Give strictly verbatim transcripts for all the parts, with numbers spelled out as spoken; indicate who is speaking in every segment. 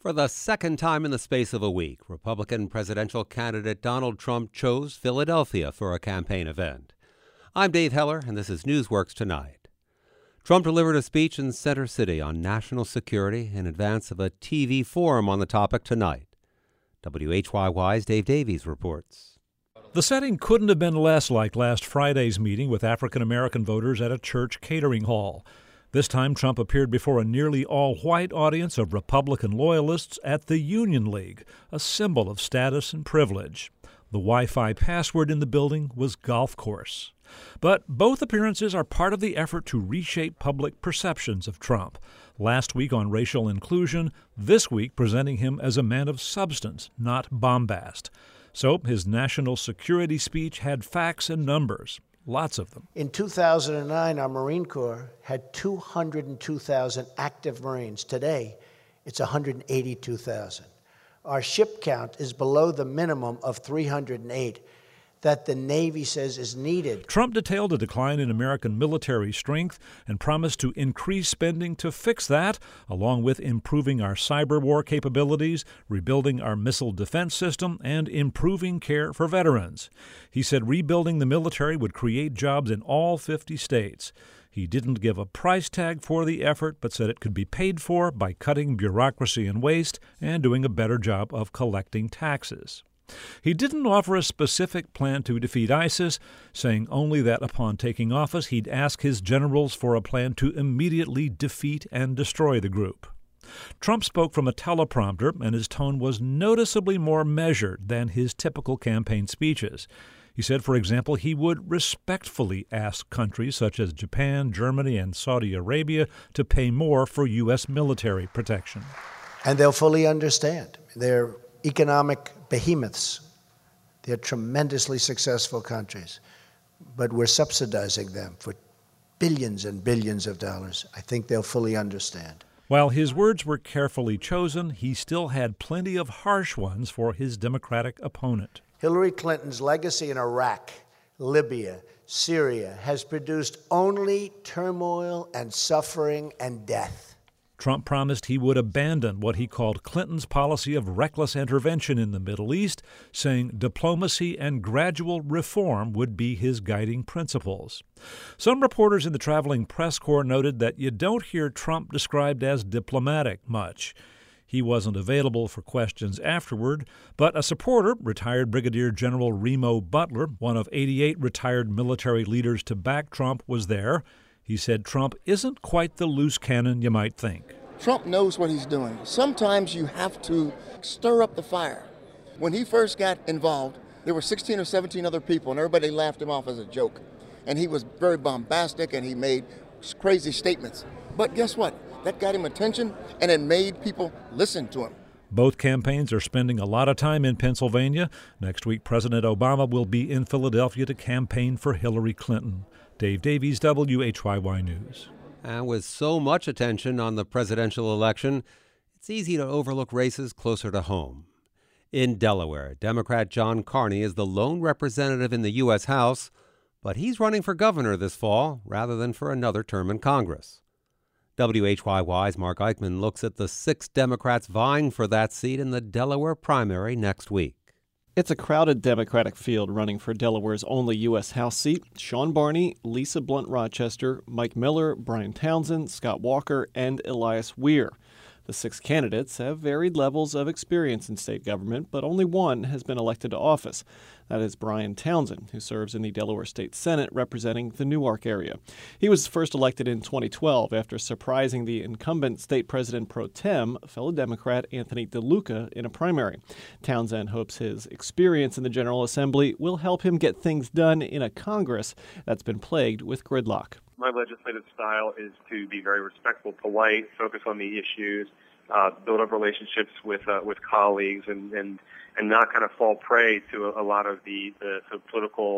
Speaker 1: For the second time in the space of a week, Republican presidential candidate Donald Trump chose Philadelphia for a campaign event. I'm Dave Heller, and this is Newsworks Tonight. Trump delivered a speech in Center City on national security in advance of a T V forum on the topic tonight. W H Y Y's Dave Davies reports.
Speaker 2: The setting couldn't have been less like last Friday's meeting with African-American voters at a church catering hall. This time, Trump appeared before a nearly all-white audience of Republican loyalists at the Union League, a symbol of status and privilege. The Wi-Fi password in the building was golf course. But both appearances are part of the effort to reshape public perceptions of Trump. Last week on racial inclusion, this week presenting him as a man of substance, not bombast. So his national security speech had facts and numbers. Lots of them.
Speaker 3: In two thousand nine, our Marine Corps had two hundred two thousand active Marines. Today, it's one hundred eighty-two thousand. Our ship count is below the minimum of three hundred eight that the Navy says is needed.
Speaker 2: Trump detailed a decline in American military strength and promised to increase spending to fix that, along with improving our cyber war capabilities, rebuilding our missile defense system, and improving care for veterans. He said rebuilding the military would create jobs in all fifty states. He didn't give a price tag for the effort, but said it could be paid for by cutting bureaucracy and waste and doing a better job of collecting taxes. He didn't offer a specific plan to defeat ISIS, saying only that upon taking office he'd ask his generals for a plan to immediately defeat and destroy the group. Trump spoke from a teleprompter, and his tone was noticeably more measured than his typical campaign speeches. He said, for example, he would respectfully ask countries such as Japan, Germany, and Saudi Arabia to pay more for U S military protection.
Speaker 3: And they'll fully understand. They're economic behemoths. They're tremendously successful countries. But we're subsidizing them for billions and billions of dollars. I think they'll fully understand.
Speaker 2: While his words were carefully chosen, he still had plenty of harsh ones for his Democratic opponent.
Speaker 3: Hillary Clinton's legacy in Iraq, Libya, Syria has produced only turmoil and suffering and death.
Speaker 2: Trump promised he would abandon what he called Clinton's policy of reckless intervention in the Middle East, saying diplomacy and gradual reform would be his guiding principles. Some reporters in the traveling press corps noted that you don't hear Trump described as diplomatic much. He wasn't available for questions afterward, but a supporter, retired Brigadier General Remo Butler, one of eighty-eight retired military leaders to back Trump, was there. He said Trump isn't quite the loose cannon you might think.
Speaker 4: Trump knows what he's doing. Sometimes you have to stir up the fire. When he first got involved, there were sixteen or seventeen other people, and everybody laughed him off as a joke. And he was very bombastic, and he made crazy statements. But guess what? That got him attention, and it made people listen to him.
Speaker 2: Both campaigns are spending a lot of time in Pennsylvania. Next week, President Obama will be in Philadelphia to campaign for Hillary Clinton. Dave Davies, W H Y Y News.
Speaker 1: And with so much attention on the presidential election, it's easy to overlook races closer to home. In Delaware, Democrat John Carney is the lone representative in the U S House, but he's running for governor this fall rather than for another term in Congress. W H Y Y's Mark Eichmann looks at the six Democrats vying for that seat in the Delaware primary next week.
Speaker 5: It's a crowded Democratic field running for Delaware's only U S House seat. Sean Barney, Lisa Blunt Rochester, Mike Miller, Brian Townsend, Scott Walker, and Elias Weir. The six candidates have varied levels of experience in state government, but only one has been elected to office. That is Brian Townsend, who serves in the Delaware State Senate representing the Newark area. He was first elected in twenty twelve after surprising the incumbent state president pro tem, fellow Democrat Anthony DeLuca, in a primary. Townsend hopes his experience in the General Assembly will help him get things done in a Congress that's been plagued with gridlock.
Speaker 6: My legislative style is to be very respectful, polite, focus on the issues, uh, build up relationships with uh, with colleagues, and, and and not kind of fall prey to a, a lot of the, the, the political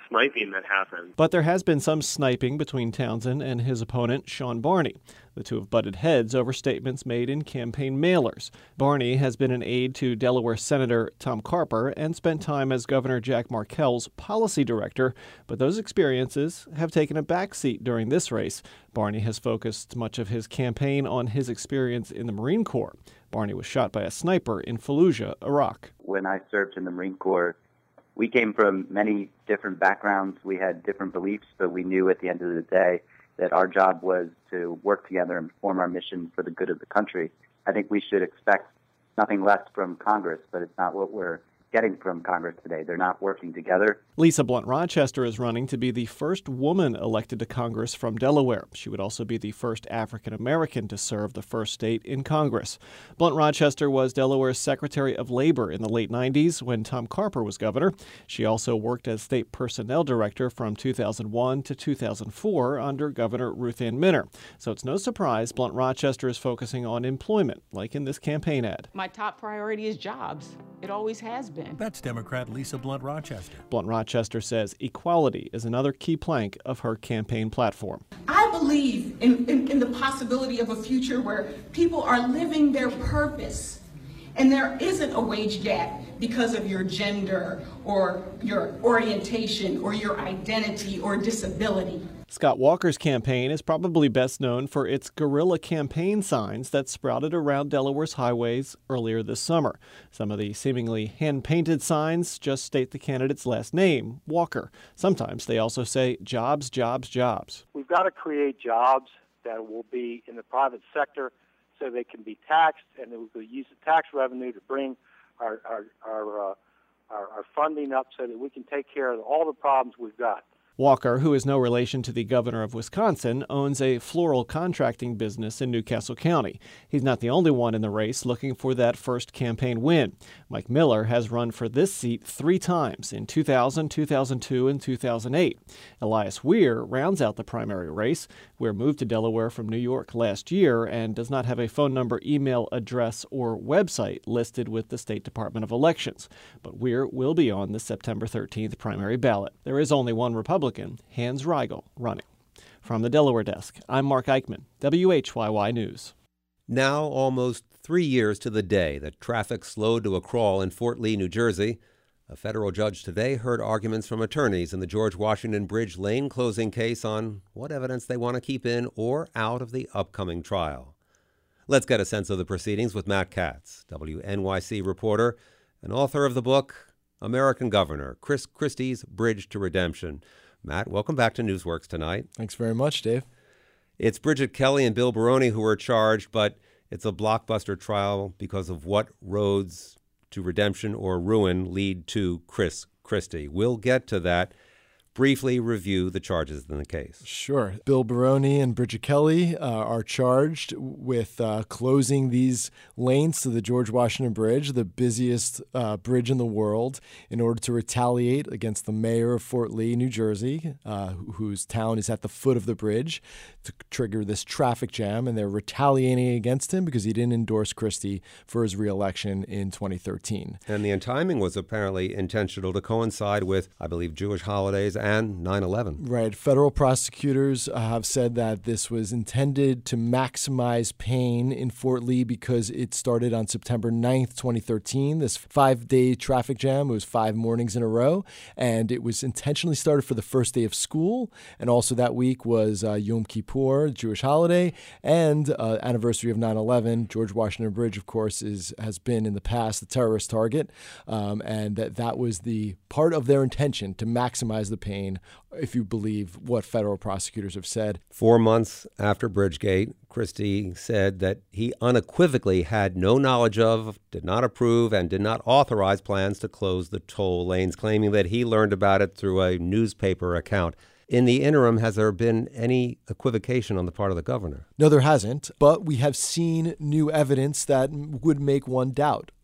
Speaker 6: sniping that happened.
Speaker 5: But there has been some sniping between Townsend and his opponent, Sean Barney. The two have butted heads over statements made in campaign mailers. Barney has been an aide to Delaware Senator Tom Carper and spent time as Governor Jack Markell's policy director, but those experiences have taken a backseat during this race. Barney has focused much of his campaign on his experience in the Marine Corps. Barney was shot by a sniper in Fallujah, Iraq.
Speaker 7: When I served in the Marine Corps, we came from many different backgrounds. We had different beliefs, but we knew at the end of the day that our job was to work together and perform our mission for the good of the country. I think we should expect nothing less from Congress, but it's not what we're getting from Congress today. They're not working together.
Speaker 5: Lisa Blunt Rochester is running to be the first woman elected to Congress from Delaware. She would also be the first African American to serve the first state in Congress. Blunt Rochester was Delaware's Secretary of Labor in the late nineties when Tom Carper was governor. She also worked as state personnel director from two thousand one to two thousand four under Governor Ruth Ann Minner. So it's no surprise Blunt Rochester is focusing on employment, like in this campaign ad.
Speaker 8: My top priority is jobs. It always has been.
Speaker 9: That's Democrat Lisa Blunt Rochester.
Speaker 5: Blunt Rochester says equality is another key plank of her campaign platform.
Speaker 10: I believe in, in, in the possibility of a future where people are living their purpose and there isn't a wage gap because of your gender or your orientation or your identity or disability.
Speaker 5: Scott Walker's campaign is probably best known for its guerrilla campaign signs that sprouted around Delaware's highways earlier this summer. Some of the seemingly hand-painted signs just state the candidate's last name, Walker. Sometimes they also say jobs, jobs, jobs.
Speaker 11: We've got to create jobs that will be in the private sector so they can be taxed, and we will use the tax revenue to bring our, our, our, uh, our, our funding up so that we can take care of all the problems we've got.
Speaker 5: Walker, who is no relation to the governor of Wisconsin, owns a floral contracting business in New Castle County. He's not the only one in the race looking for that first campaign win. Mike Miller has run for this seat three times in two thousand, two thousand two, and two thousand eight. Elias Weir rounds out the primary race. Weir moved to Delaware from New York last year and does not have a phone number, email address, or website listed with the State Department of Elections. But Weir will be on the September thirteenth primary ballot. There is only one Republican, Hans Riegel, running. From the Delaware desk, I'm Mark Eichman, W H Y Y News.
Speaker 1: Now almost three years to the day that traffic slowed to a crawl in Fort Lee, New Jersey, a federal judge today heard arguments from attorneys in the George Washington Bridge lane closing case on what evidence they want to keep in or out of the upcoming trial. Let's get a sense of the proceedings with Matt Katz, W N Y C reporter and author of the book American Governor, Chris Christie's Bridge to Redemption. Matt, welcome back to Newsworks tonight.
Speaker 12: Thanks very much, Dave.
Speaker 1: It's Bridget Kelly and Bill Baroni who are charged, but it's a blockbuster trial because of what roads to redemption or ruin lead to Chris Christie. We'll get to that. Briefly review the charges in the case.
Speaker 12: Sure. Bill Baroni and Bridget Kelly uh, are charged with uh, closing these lanes to the George Washington Bridge, the busiest uh, bridge in the world, in order to retaliate against the mayor of Fort Lee, New Jersey, uh, whose town is at the foot of the bridge, to trigger this traffic jam. And they're retaliating against him because he didn't endorse Christie for his reelection in twenty thirteen.
Speaker 1: And the timing was apparently intentional to coincide with, I believe, Jewish holidays and nine eleven.
Speaker 12: Right. Federal prosecutors uh, have said that this was intended to maximize pain in Fort Lee because it started on September ninth, twenty thirteen, this five-day traffic jam. It was five mornings in a row, and it was intentionally started for the first day of school, and also that week was uh, Yom Kippur, Jewish holiday, and uh, anniversary of nine eleven. George Washington Bridge, of course, is has been in the past a terrorist target, um, and that, that was the part of their intention to maximize the pain, if you believe what federal prosecutors have said.
Speaker 1: Four months after Bridgegate, Christie said that he unequivocally had no knowledge of, did not approve, and did not authorize plans to close the toll lanes, claiming that he learned about it through a newspaper account. In the interim, has there been any equivocation on the part of the governor?
Speaker 12: No, there hasn't, but we have seen new evidence that would make one doubt.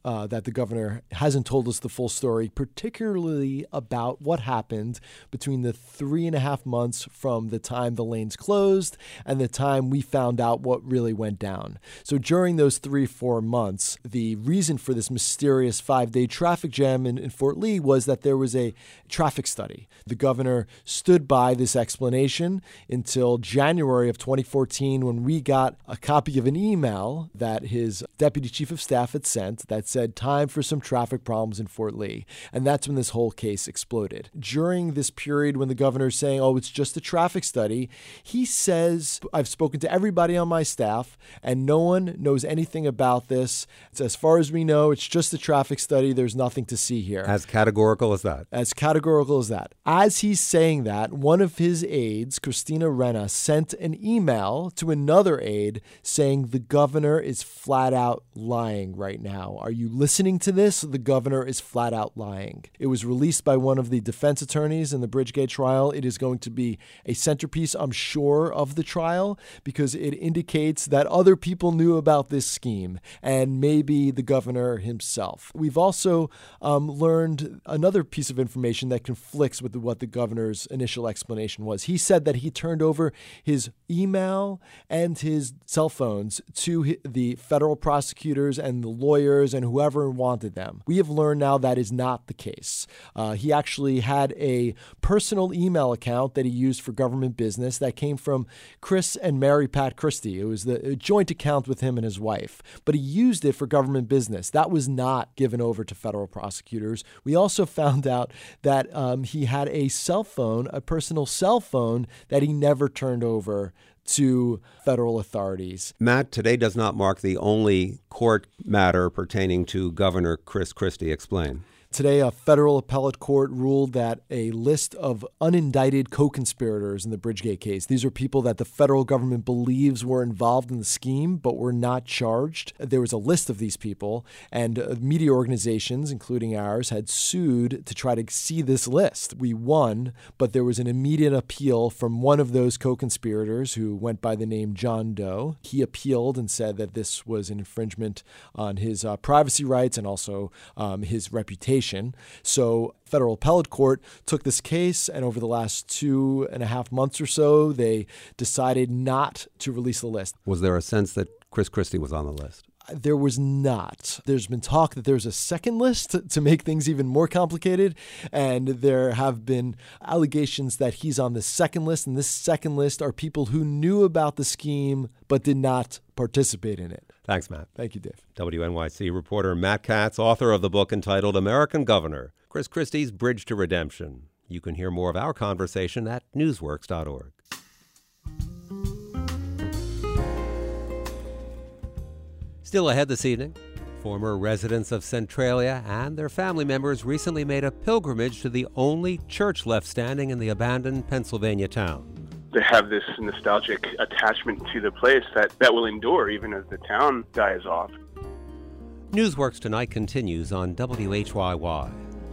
Speaker 12: uh, that the governor hasn't told us the full story, particularly about what happened between the three and a half months from the time the lanes closed and the time we found out what really went down. So during those three, four months, the reason for this mysterious five-day traffic jam in, in Fort Lee was that there was a traffic study. The governor stood by this explanation until January of twenty fourteen, when we got a copy of an email that his deputy chief of staff had sent that said, time for some traffic problems in Fort Lee. And that's when this whole case exploded. During this period when the governor's saying, oh, it's just a traffic study, he says, I've spoken to everybody on my staff and no one knows anything about this. It's, as far as we know, it's just a traffic study. There's nothing to see here.
Speaker 1: As categorical as that.
Speaker 12: As categorical as that. As he's saying that, one of his aides, Christina Rena, sent an email to another aide saying the governor is flat out lying right now. Are you listening to this? The governor is flat out lying. It was released by one of the defense attorneys in the Bridgegate trial. It is going to be a centerpiece, I'm sure, of the trial because it indicates that other people knew about this scheme and maybe the governor himself. We've also um, learned another piece of information that conflicts with what the governor's initial explanation was. He said that he turned over his email and his cell phones to the federal prosecutors and the lawyers and whoever wanted them. We have learned now that is not the case. Uh, he actually had a personal email account that he used for government business that came from Chris and Mary Pat Christie. It was the joint account with him and his wife, but he used it for government business. That was not given over to federal prosecutors. We also found out that um, he had a cell phone, a personal cell phone that he never turned over to federal authorities.
Speaker 1: Matt, today does not mark the only court matter pertaining to Governor Chris Christie. Explain.
Speaker 12: Today, a federal appellate court ruled that a list of unindicted co-conspirators in the Bridgegate case, these are people that the federal government believes were involved in the scheme but were not charged. There was a list of these people, and media organizations, including ours, had sued to try to see this list. We won, but there was an immediate appeal from one of those co-conspirators who went by the name John Doe. He appealed and said that this was an infringement on his uh, privacy rights and also um, his reputation. So federal appellate court took this case, and over the last two and a half months or so, they decided not to release the list.
Speaker 1: Was there a sense that Chris Christie was on the list?
Speaker 12: There was not. There's been talk that there's a second list to, to make things even more complicated, and there have been allegations that he's on the second list, and this second list are people who knew about the scheme but did not participate in it.
Speaker 1: Thanks, Matt.
Speaker 12: Thank you, Dave.
Speaker 1: W N Y C reporter Matt Katz, author of the book entitled American Governor, Chris Christie's Bridge to Redemption. You can hear more of our conversation at newsworks dot org. Still ahead this evening, former residents of Centralia and their family members recently made a pilgrimage to the only church left standing in the abandoned Pennsylvania town.
Speaker 13: They have this nostalgic attachment to the place that, that will endure even as the town dies off.
Speaker 1: Newsworks Tonight continues on W H Y Y.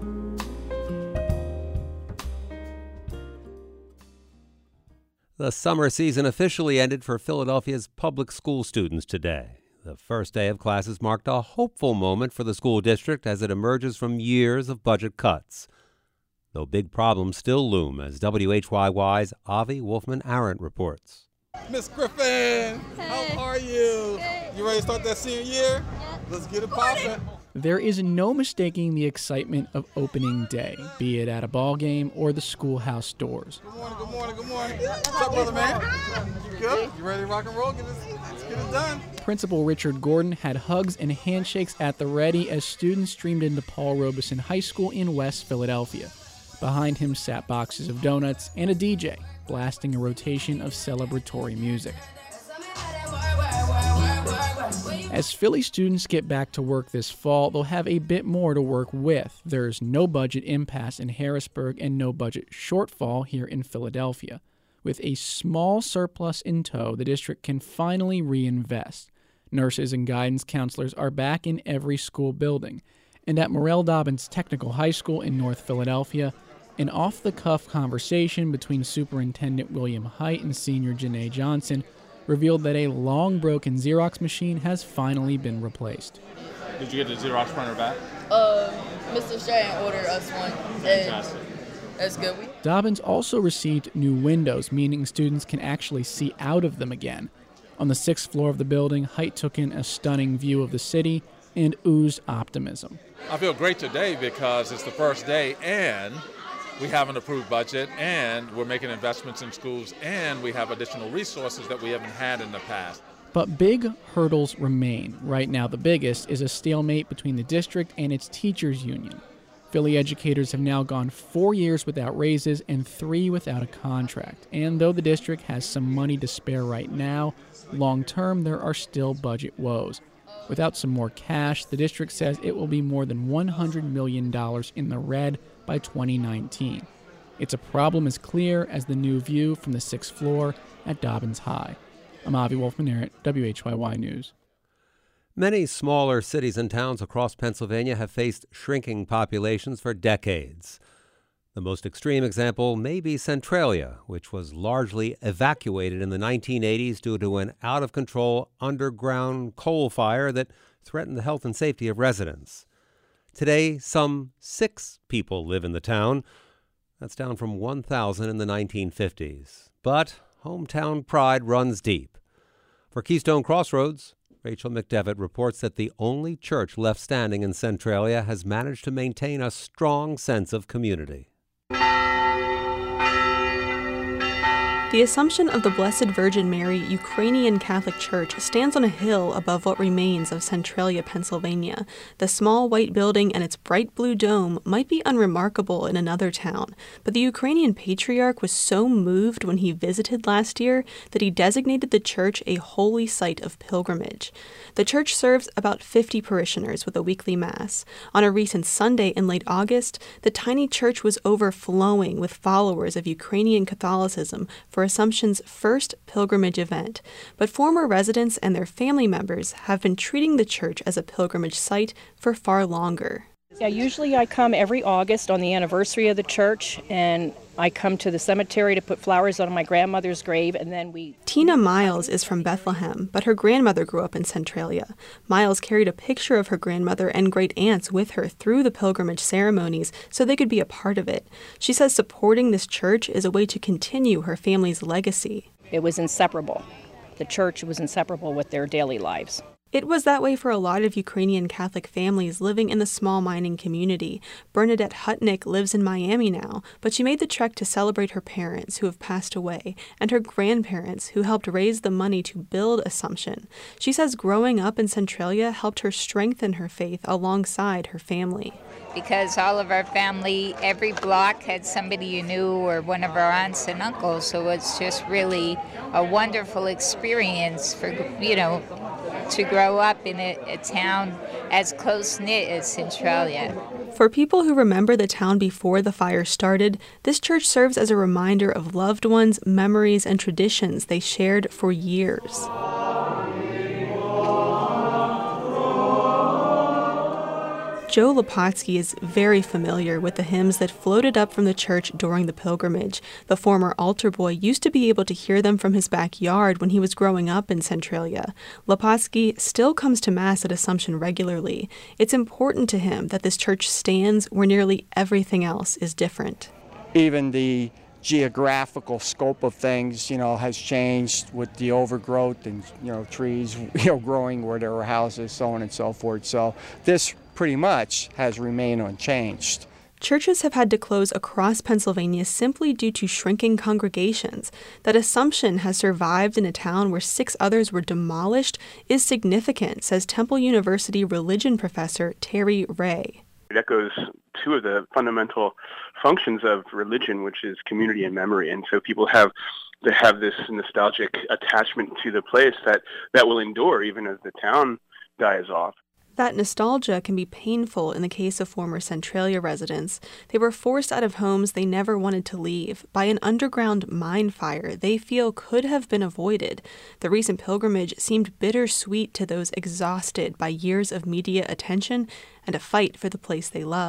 Speaker 1: The summer season officially ended for Philadelphia's public school students today. The first day of classes marked a hopeful moment for the school district as it emerges from years of budget cuts. Though big problems still loom, as W H Y Y's Avi Wolfman-Arendt reports.
Speaker 14: Miss Griffin, hey. How are you? Hey. You ready to start that senior year? Yeah. Let's get it poppin'.
Speaker 15: There is no mistaking the excitement of opening day, be it at a ball game or the schoolhouse doors.
Speaker 14: Good morning, good morning, good morning. What's up, brother man? You good? You ready to rock and roll? Get this, let's get it done.
Speaker 15: Principal Richard Gordon had hugs and handshakes at the ready as students streamed into Paul Robeson High School in West Philadelphia. Behind him sat boxes of donuts and a D J, blasting a rotation of celebratory music. As Philly students get back to work this fall, they'll have a bit more to work with. There's no budget impasse in Harrisburg and no budget shortfall here in Philadelphia. With a small surplus in tow, the district can finally reinvest. Nurses and guidance counselors are back in every school building. And at Morrell Dobbins Technical High School in North Philadelphia, an off-the-cuff conversation between Superintendent William Height and Senior Janae Johnson revealed that a long-broken Xerox machine has finally been replaced.
Speaker 16: Did you get the Xerox printer back?
Speaker 17: Uh, Mister Stratton ordered us one.
Speaker 16: Fantastic.
Speaker 17: That's good. We-
Speaker 15: Dobbins also received new windows, meaning students can actually see out of them again. On the sixth floor of the building, Haidt took in a stunning view of the city and oozed optimism.
Speaker 18: I feel great today because it's the first day and we have an approved budget and we're making investments in schools and we have additional resources that we haven't had in the past.
Speaker 15: But big hurdles remain. Right now, the biggest is a stalemate between the district and its teachers' union. Philly educators have now gone four years without raises and three without a contract. And though the district has some money to spare right now, long-term there are still budget woes. Without some more cash, the district says it will be more than one hundred million dollars in the red by twenty nineteen. It's a problem as clear as the new view from the sixth floor at Dobbins High. I'm Avi Wolfman-Arent, W H Y Y News.
Speaker 1: Many smaller cities and towns across Pennsylvania have faced shrinking populations for decades. The most extreme example may be Centralia, which was largely evacuated in the nineteen eighties due to an out-of-control underground coal fire that threatened the health and safety of residents. Today, some six people live in the town. That's down from one thousand in the nineteen fifties. But hometown pride runs deep. For Keystone Crossroads, Rachel McDevitt reports that the only church left standing in Centralia has managed to maintain a strong sense of community.
Speaker 19: The Assumption of the Blessed Virgin Mary Ukrainian Catholic Church stands on a hill above what remains of Centralia, Pennsylvania. The small white building and its bright blue dome might be unremarkable in another town, but the Ukrainian patriarch was so moved when he visited last year that he designated the church a holy site of pilgrimage. The church serves about fifty parishioners with a weekly mass. On a recent Sunday in late August, the tiny church was overflowing with followers of Ukrainian Catholicism for Assumption's first pilgrimage event, but former residents and their family members have been treating the church as a pilgrimage site for far longer.
Speaker 20: Yeah, usually I come every August on the anniversary of the church, and I come to the cemetery to put flowers on my grandmother's grave, and then we...
Speaker 19: Tina Miles is from Bethlehem, but her grandmother grew up in Centralia. Miles carried a picture of her grandmother and great-aunts with her through the pilgrimage ceremonies so they could be a part of it. She says supporting this church is a way to continue her family's legacy.
Speaker 20: It was inseparable. The church was inseparable with their daily lives.
Speaker 19: It was that way for a lot of Ukrainian Catholic families living in the small mining community. Bernadette Hutnick lives in Miami now, but she made the trek to celebrate her parents who have passed away and her grandparents who helped raise the money to build Assumption. She says growing up in Centralia helped her strengthen her faith alongside her family.
Speaker 21: Because all of our family, every block had somebody you knew or one of our aunts and uncles, so it's just really a wonderful experience for, you know, to grow up in a, a town as close-knit as Centralia.
Speaker 19: For people who remember the town before the fire started, this church serves as a reminder of loved ones, memories, and traditions they shared for years. Joe Lopatsky is very familiar with the hymns that floated up from the church during the pilgrimage. The former altar boy used to be able to hear them from his backyard when he was growing up in Centralia. Lopatsky still comes to Mass at Assumption regularly. It's important to him that this church stands where nearly everything else is different.
Speaker 22: Even the geographical scope of things, you know, has changed with the overgrowth and, you know, trees, you know, growing where there were houses, so on and so forth. So this pretty much has remained unchanged.
Speaker 19: Churches have had to close across Pennsylvania simply due to shrinking congregations. That Assumption has survived in a town where six others were demolished is significant, says Temple University religion professor Terry Ray.
Speaker 13: It echoes two of the fundamental functions of religion, which is community and memory. And so people have to have this nostalgic attachment to the place that, that will endure even as the town dies off.
Speaker 19: That nostalgia can be painful in the case of former Centralia residents. They were forced out of homes they never wanted to leave by an underground mine fire they feel could have been avoided. The recent pilgrimage seemed bittersweet to those exhausted by years of media attention and a fight for the place they love.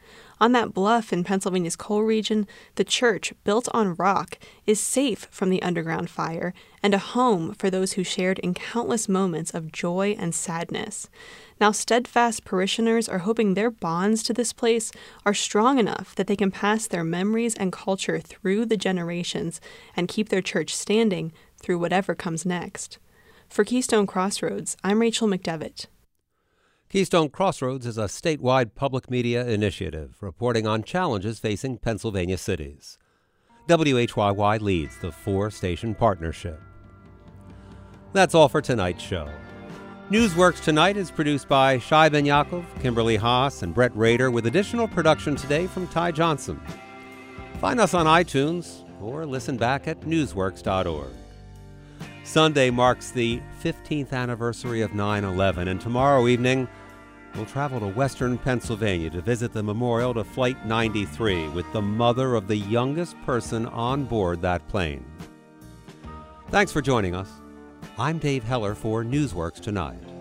Speaker 19: On that bluff in Pennsylvania's coal region, the church, built on rock, is safe from the underground fire and a home for those who shared in countless moments of joy and sadness. Now, steadfast parishioners are hoping their bonds to this place are strong enough that they can pass their memories and culture through the generations and keep their church standing through whatever comes next. For Keystone Crossroads, I'm Rachel McDevitt.
Speaker 1: Keystone Crossroads is a statewide public media initiative reporting on challenges facing Pennsylvania cities. W H Y Y leads the four-station partnership. That's all for tonight's show. Newsworks Tonight is produced by Shai Ben Yaakov, Kimberly Haas, and Brett Rader, with additional production today from Ty Johnson. Find us on iTunes or listen back at newsworks dot org. Sunday marks the fifteenth anniversary of nine eleven, and tomorrow evening we'll travel to western Pennsylvania to visit the memorial to Flight ninety-three with the mother of the youngest person on board that plane. Thanks for joining us. I'm Dave Heller for Newsworks Tonight.